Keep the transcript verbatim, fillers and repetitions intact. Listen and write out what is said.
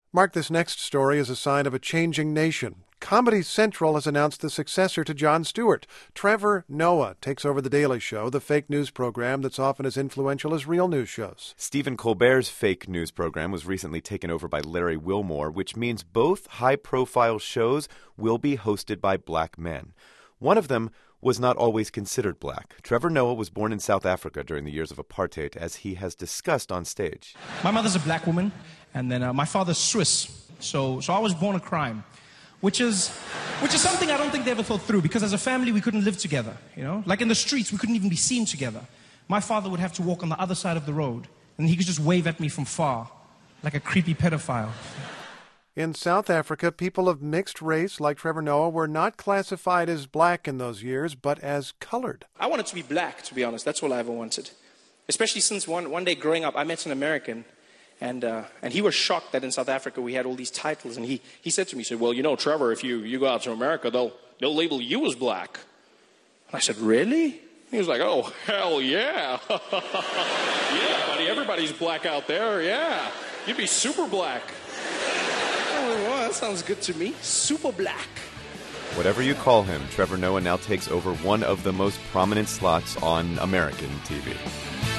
Mark, this next story is a sign of a changing nation. Comedy Central has announced the successor to Jon Stewart. Trevor Noah takes over The Daily Show, the fake news program that's often as influential as real news shows. Stephen Colbert's fake news program was recently taken over by Larry Wilmore, which means both high-profile shows will be hosted by black men. One of them was not always considered black. Trevor Noah was born in South Africa during the years of apartheid, as he has discussed on stage. My mother's a black woman, and then uh, my father's Swiss, so so I was born a crime, which is which is something I don't think they ever thought through, because as a family we couldn't live together, you know? Like in the streets, we couldn't even be seen together. My father would have to walk on the other side of the road, and he could just wave at me from far, like a creepy pedophile. In South Africa, people of mixed race like Trevor Noah were not classified as black in those years, but as colored. I wanted to be black, to be honest. That's all I ever wanted. Especially since one, one day growing up, I met an American, and uh, and he was shocked that in South Africa we had all these titles. And he, he said to me, he said, well, you know, Trevor, if you, you go out to America, they'll, they'll label you as black. And I said, really? He was like, oh, hell yeah. Yeah, buddy, everybody's black out there, yeah. You'd be super black. Well, that sounds good to me. Super black. Whatever you call him, Trevor Noah now takes over one of the most prominent slots on American T V.